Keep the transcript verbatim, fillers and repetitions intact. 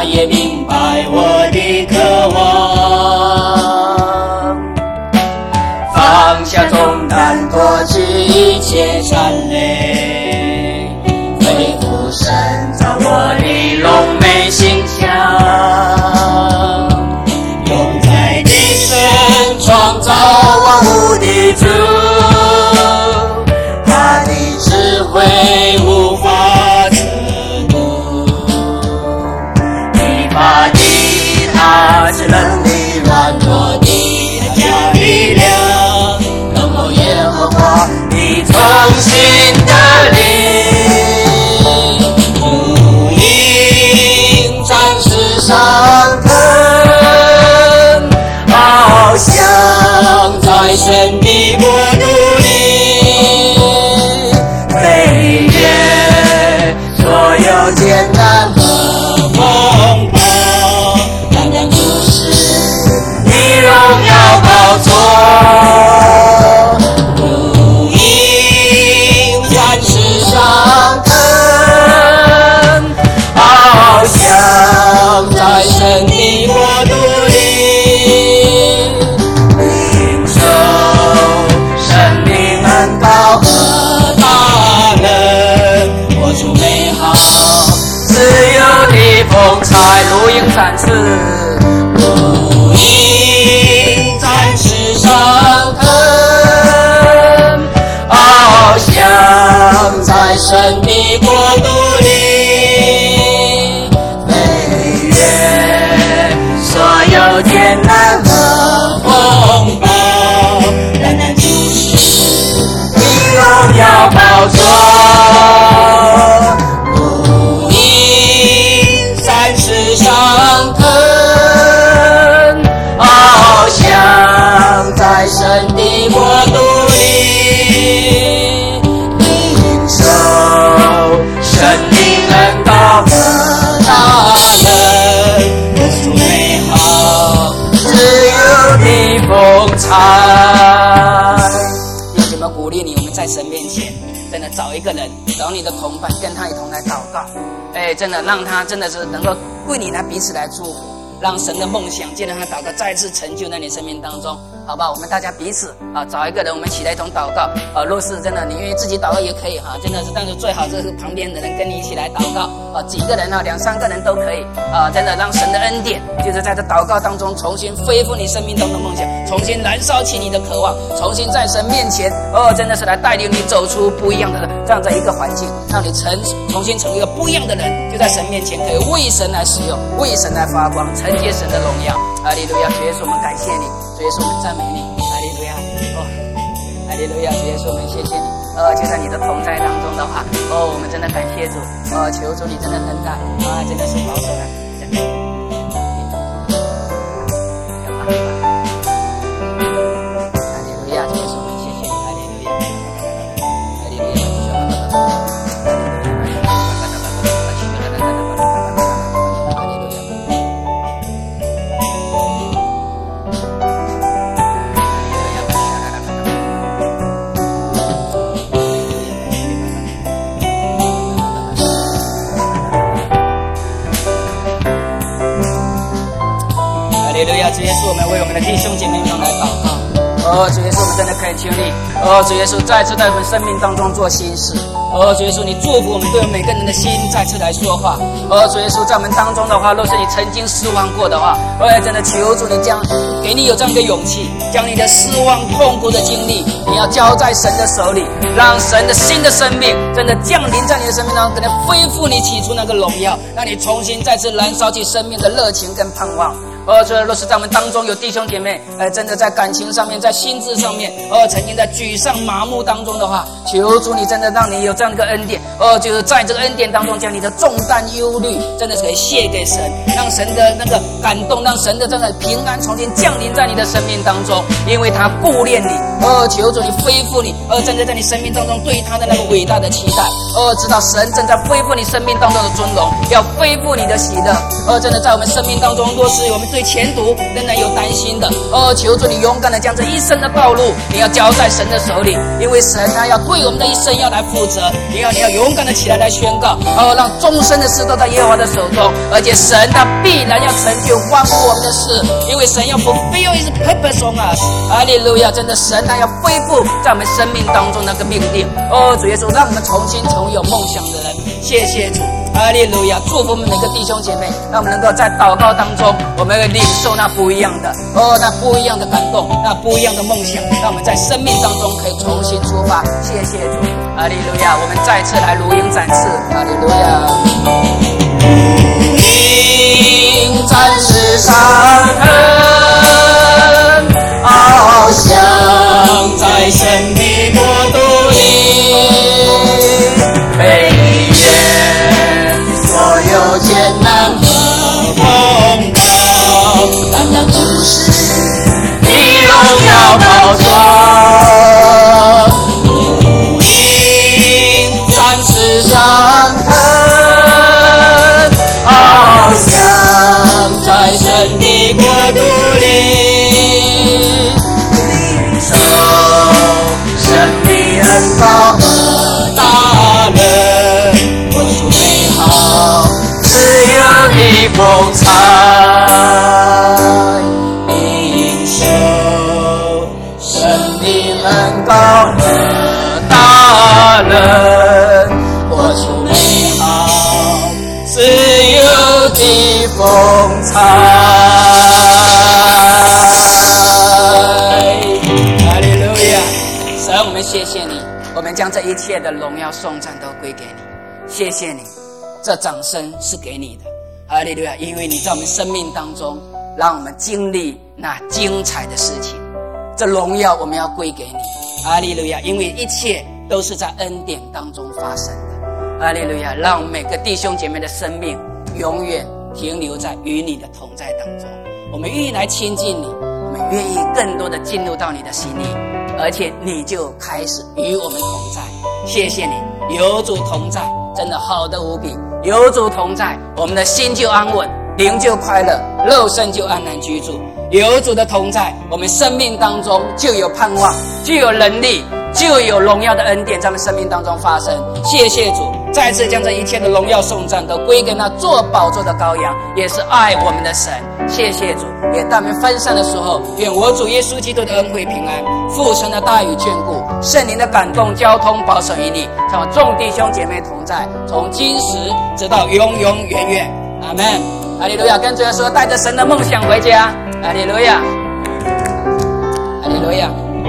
他也明白我的渴望，放下重担，脱去一切缠累，恢复神造我的荣美形象，永在的神创造万物的主，他的智慧无法测度，疲乏的他是能力软弱的他加力量，能够耶和华你重新的灵，如鹰展翅上腾，翱翔在神的国度里，飞越所有艰难和风暴，单单就是你荣耀宝座，如鹰展翅上腾，翱翔在神的国度里，领受生命恩膏和大能，活出美好自由的风采，如鹰展翅，如鹰展翅上腾，翱翔在神的国度里，飞越所有艰难和风暴，单单就是你荣耀宝座，如鹰展翅上腾，翱翔在神的国度里，领受生命恩膏和大能，活出美好自由的风采。有什么鼓励你？我们在神面前真的找一个人，找你的同伴，跟他一同来祷告，哎，真的让他真的是能够为你来彼此来祝福，让神的梦想借着他祷告再次成就在你生命当中，好不好？我们大家彼此啊找一个人，我们一起来一同祷告啊。若是真的你愿意自己祷告也可以哈、啊，真的是，但是最好这是旁边的人跟你一起来祷告啊，几个人啊，两三个人都可以啊，真的让神的恩典就是在这祷告当中重新恢复你生命中的梦想，重新燃烧起你的渴望，重新在神面前哦，真的是来带领你走出不一样的这样的一个环境，让你成重新成为一个不一样的人，就在神面前可以为神来使用，为神来发光，承接神的荣耀。哈利路亚！主耶稣，我们感谢你，主耶稣，我们赞美你。哈利路亚！哦，哈利路亚！主耶稣，我们谢谢你。呃，就在你的同在当中的话，哦，我们真的感谢主，呃，求主你真的恩待啊，真的是保守啊。哈利路亚！主耶稣，我们谢谢你。哈利路亚！哈利路亚！哈利路亚！主耶稣，我们为我们的弟兄姐妹们来祷告。哦，主耶稣，我们真的恳求你，哦，主耶稣再次在我们生命当中做新事。哦，主耶稣，你祝福我们，对我们每个人的心再次来说话。哦，主耶稣，在我们当中的话，若是你曾经失望过的话，我也真的求主你将给你有这样的勇气，将你的失望痛苦的经历，你要交在神的手里，让神的新的生命真的降临在你的生命当中，可能恢复你起初那个荣耀，让你重新再次燃烧起生命的热情跟盼望。哦，这若是在我们当中有弟兄姐妹，呃，真的在感情上面，在心智上面，哦，曾经在沮丧麻木当中的话，求主你真的让你有这样的一个恩典，哦，就是在这个恩典当中，将你的重担忧虑，真的是可以卸给神，让神的那个感动，让神的真的平安重新降临在你的生命当中，因为他顾念你，哦，求主你恢复你，哦，真的在你生命当中对他的那个伟大的期待，哦，知道神正在恢复你生命当中的尊荣，要恢复你的喜乐，哦，真的在我们生命当中，若是我们对前途仍然有担心的，哦，求主你勇敢的将这一生的道路你要交在神的手里，因为神他要对我们的一生要来负责，你要你要勇敢的起来来宣告，哦，让终身的事都在耶和华的手中，而且神他必然要成就关乎我们的事，因为神要 fulfill his purpose on us。哈利路亚！真的，神他要恢复在我们生命当中那个命定。哦，主耶稣，让我们重新成为有梦想的人。谢谢主，哈利路亚！祝福我们每个弟兄姐妹，让我们能够在祷告当中，我们会领受那不一样的哦，那不一样的感动，那不一样的梦想，让我们在生命当中可以重新出发。谢谢主，哈利路亚！我们再次来如鹰展翅，哈利路亚！如鹰展翅上腾，翱翔在神的国度里，飞越所有艰难和风暴，担当主事的荣耀宝座。如鹰展翅上腾，翱翔在神的国度里，恩膏和大能，活出美好自由的风采，领受神的恩膏和大能，活出美好自由的风采。哈利路亚！神，我们谢谢你，我们将这一切的荣耀颂赞都归给你，谢谢你，这掌声是给你的，哈利路亚！因为你在我们生命当中让我们经历那精彩的事情，这荣耀我们要归给你，哈利路亚！因为一切都是在恩典当中发生的，哈利路亚！让每个弟兄姐妹的生命永远停留在与你的同在当中，我们愿意来亲近你，我们愿意更多的进入到你的心里，而且你就开始与我们同在。谢谢你，有主同在，真的好得无比。有主同在，我们的心就安稳，灵就快乐，肉身就安然居住。有主的同在，我们生命当中就有盼望，就有能力，就有荣耀的恩典在我们生命当中发生。谢谢主，再次将这一切的荣耀颂赞都归给那坐宝座的羔羊，也是爱我们的神。谢谢主，也当我们分散的时候，愿我主耶稣基督的恩惠平安，父神的大与眷顾，圣灵的感动交通保守引领，像我众弟兄姐妹同在，从今时直到永永远远。阿们。哈利路亚！跟主耶稣说，带着神的梦想回家。哈利路亚！哈利路亚！